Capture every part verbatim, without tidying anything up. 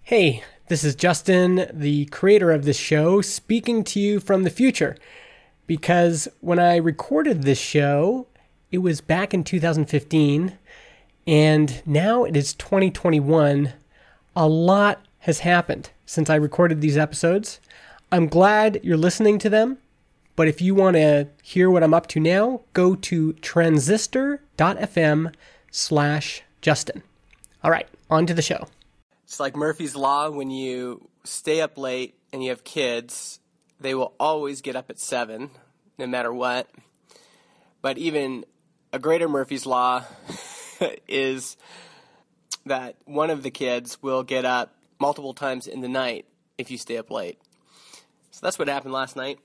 Hey, this is Justin, the creator of this show, speaking to you from the future. Because when I recorded this show, it was back in two thousand fifteen, and now it is twenty twenty-one. A lot has happened since I recorded these episodes. I'm glad you're listening to them, but if you want to hear what I'm up to now, go to transistor.fm slash Justin. All right, on to the show. It's like Murphy's Law. When you stay up late and you have kids, they will always get up at seven, no matter what. But even a greater Murphy's Law is that one of the kids will get up multiple times in the night if you stay up late. So that's what happened last night.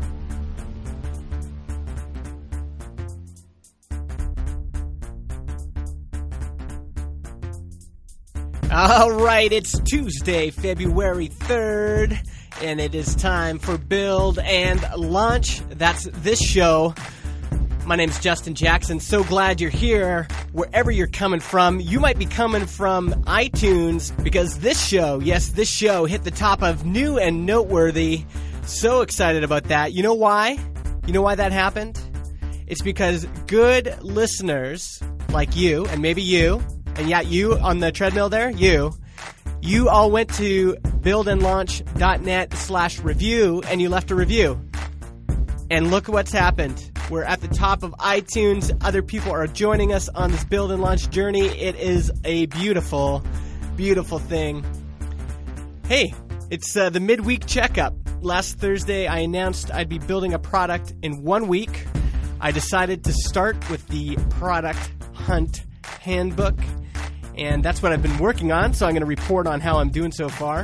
All right, it's Tuesday, February third, and it is time for Build and Launch. That's this show. My name is Justin Jackson. So glad you're here, wherever you're coming from. You might be coming from iTunes, because this show, yes, this show hit the top of New and Noteworthy. So excited about that. You know why? You know why that happened? It's because good listeners like you, and maybe you, and yeah, you on the treadmill there, you, you all went to buildandlaunch.net slash review and you left a review. And look what's happened. We're at the top of iTunes. Other people are joining us on this Build and Launch journey. It is a beautiful, beautiful thing. Hey, it's uh, the midweek checkup. Last Thursday, I announced I'd be building a product in one week. I decided to start with the Product Hunt Handbook. And that's what I've been working on, so I'm going to report on how I'm doing so far.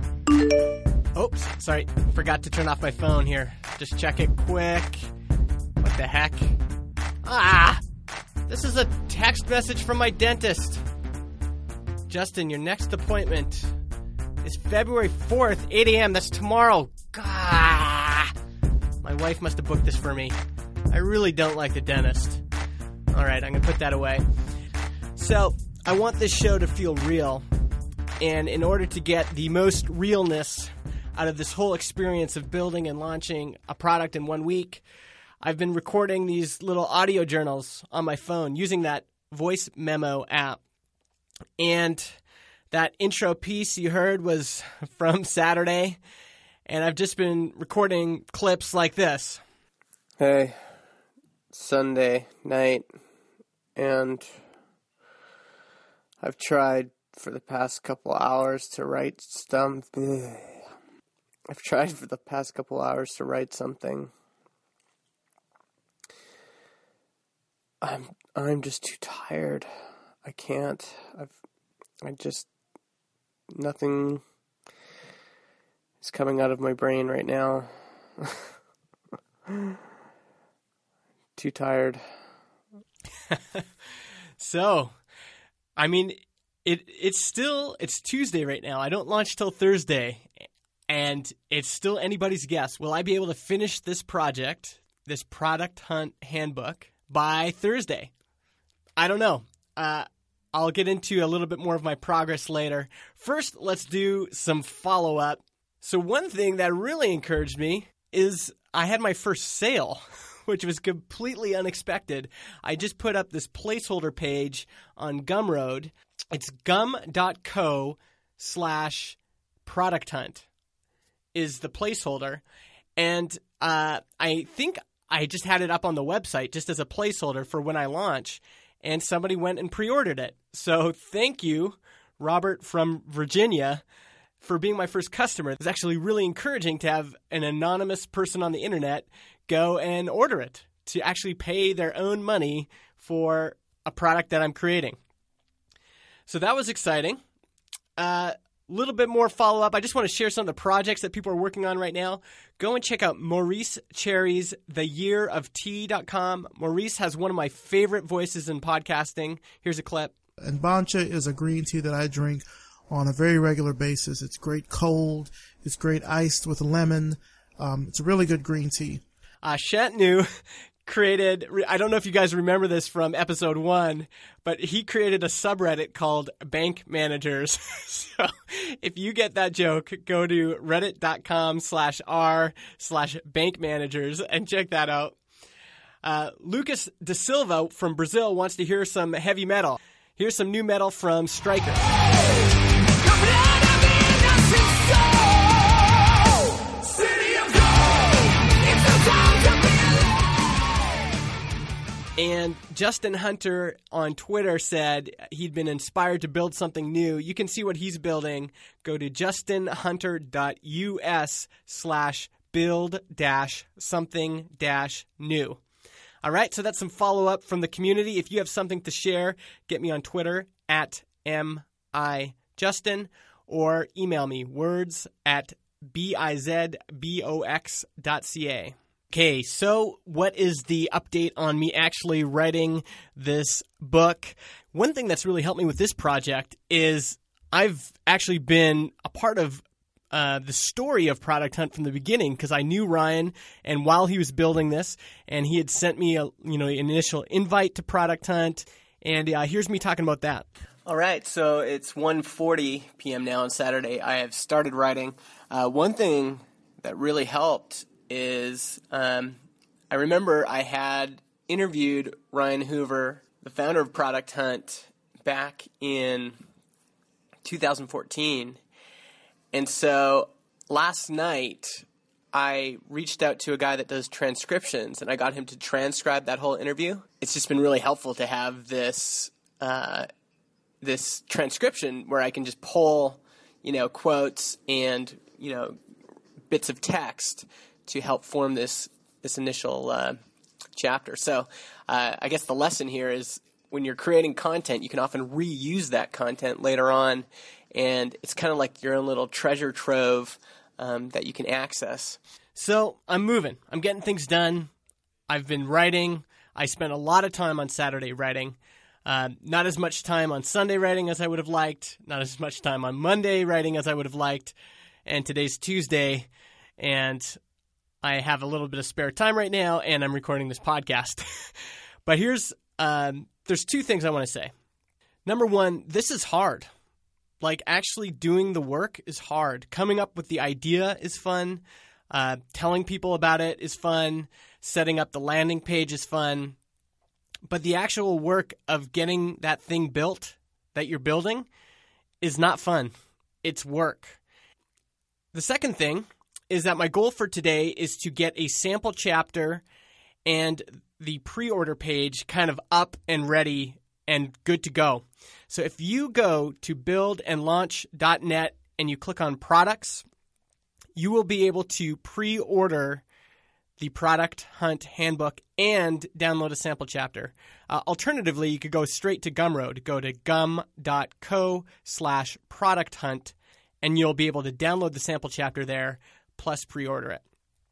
Oops, sorry, forgot to turn off my phone here. Just check it quick. What the heck? Ah! This is a text message from my dentist. Justin, your next appointment is February fourth, eight a.m. That's tomorrow. Gah! My wife must have booked this for me. I really don't like the dentist. All right, I'm going to put that away. So, I want this show to feel real, and in order to get the most realness out of this whole experience of building and launching a product in one week, I've been recording these little audio journals on my phone using that voice memo app. And that intro piece you heard was from Saturday, and I've just been recording clips like this. Hey, Sunday night, and I've tried for the past couple hours to write some. I've tried for the past couple hours to write something. I'm I'm just too tired. I can't. I've I just nothing is coming out of my brain right now. Too tired. So, I mean, it it's still, it's Tuesday right now. I don't launch till Thursday, and it's still anybody's guess. Will I be able to finish this project, this Product Hunt Handbook, by Thursday? I don't know. Uh, I'll get into a little bit more of my progress later. First, let's do some follow-up. So one thing that really encouraged me is I had my first sale, which was completely unexpected. I just put up this placeholder page on Gumroad. It's gum.co slash product hunt is the placeholder. And uh, I think I just had it up on the website just as a placeholder for when I launch. And somebody went and pre-ordered it. So thank you, Robert from Virginia, for being my first customer. It's actually really encouraging to have an anonymous person on the internet go and order it, to actually pay their own money for a product that I'm creating. So that was exciting. A uh, little bit more follow-up. I just want to share some of the projects that people are working on right now. Go and check out Maurice Cherry's the year of tea dot com. Maurice has one of my favorite voices in podcasting. Here's a clip. And Bancha is a green tea that I drink on a very regular basis. It's great cold. It's great iced with lemon. Um, it's a really good green tea. Uh, Shantanu created, I don't know if you guys remember this from episode one, but he created a subreddit called Bank Managers. So if you get that joke, go to reddit.com slash r slash bank managers and check that out. Uh, Lucas Da Silva from Brazil wants to hear some heavy metal. Here's some new metal from Striker. And Justin Hunter on Twitter said he'd been inspired to build something new. You can see what he's building. Go to justinhunter.us slash build dash something dash new. All right, so that's some follow-up from the community. If you have something to share, get me on Twitter at mijustin or email me words at bizbox dot ca. Okay, so what is the update on me actually writing this book? One thing that's really helped me with this project is I've actually been a part of uh, the story of Product Hunt from the beginning because I knew Ryan, and while he was building this, and he had sent me a you know an initial invite to Product Hunt, and uh, here's me talking about that. All right, so it's one forty p.m. now on Saturday. I have started writing. Uh, one thing that really helped is um, I remember I had interviewed Ryan Hoover, the founder of Product Hunt, back in two thousand fourteen. And so last night I reached out to a guy that does transcriptions, and I got him to transcribe that whole interview. It's just been really helpful to have this uh, this transcription where I can just pull, you know, quotes and, you know, bits of text to help form this this initial uh, chapter. So uh, I guess the lesson here is when you're creating content, you can often reuse that content later on, and it's kind of like your own little treasure trove um, that you can access. So I'm moving. I'm getting things done. I've been writing. I spent a lot of time on Saturday writing. Uh, not as much time on Sunday writing as I would have liked. Not as much time on Monday writing as I would have liked. And today's Tuesday, and I have a little bit of spare time right now, and I'm recording this podcast. But here's, um, there's two things I want to say. Number one, this is hard. Like, actually doing the work is hard. Coming up with the idea is fun. Uh, telling people about it is fun. Setting up the landing page is fun. But the actual work of getting that thing built that you're building is not fun. It's work. The second thing is that my goal for today is to get a sample chapter and the pre-order page kind of up and ready and good to go. So if you go to build and launch dot net and you click on products, you will be able to pre-order the Product Hunt Handbook and download a sample chapter. Uh, alternatively, you could go straight to Gumroad. Go to gum.co slash product hunt, and you'll be able to download the sample chapter there, plus pre-order it.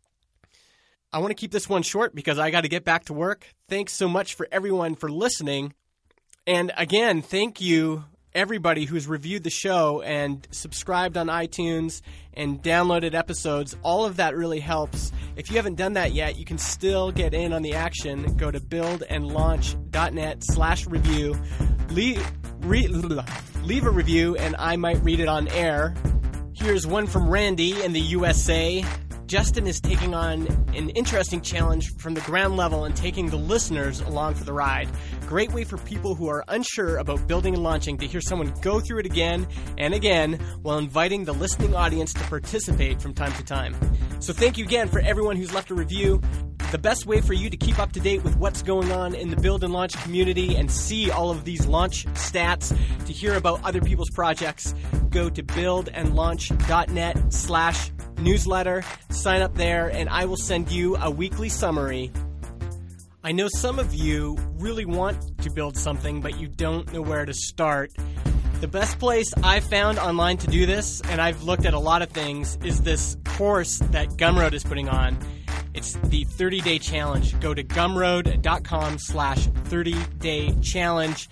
I want to keep this one short because I got to get back to work. Thanks so much for everyone for listening. And again, thank you, everybody who's reviewed the show and subscribed on iTunes and downloaded episodes. All of that really helps. If you haven't done that yet, you can still get in on the action. Go to build and launch dot net slash review. Leave, re, leave a review, and I might read it on air. Here's one from Randy in the U S A. Justin is taking on an interesting challenge from the ground level and taking the listeners along for the ride. Great way for people who are unsure about building and launching to hear someone go through it again and again while inviting the listening audience to participate from time to time. So thank you again for everyone who's left a review. The best way for you to keep up to date with what's going on in the build and launch community and see all of these launch stats, to hear about other people's projects, go to build and launch dot net slash newsletter. Sign up there, and I will send you a weekly summary. I know some of you really want to build something, but you don't know where to start. The best place I've found online to do this, and I've looked at a lot of things, is this course that Gumroad is putting on. It's the thirty-day challenge. Go to gumroad.com slash 30-day challenge.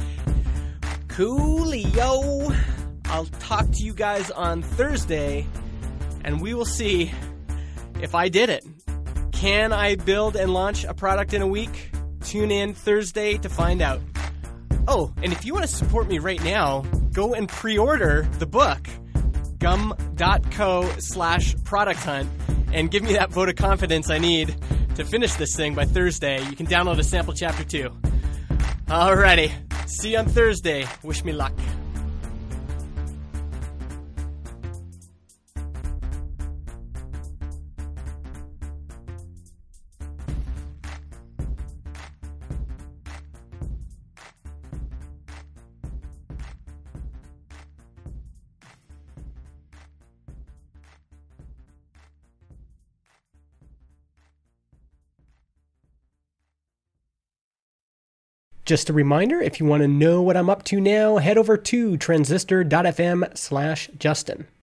Coolio. I'll talk to you guys on Thursday, and we will see if I did it. Can I build and launch a product in a week? Tune in Thursday to find out. Oh, and if you want to support me right now, go and pre-order the book, gum.co slash product hunt, and give me that vote of confidence I need to finish this thing by Thursday. You can download a sample chapter too. Alrighty. See you on Thursday. Wish me luck. Just a reminder, if you want to know what I'm up to now, head over to transistor.fm slash Justin.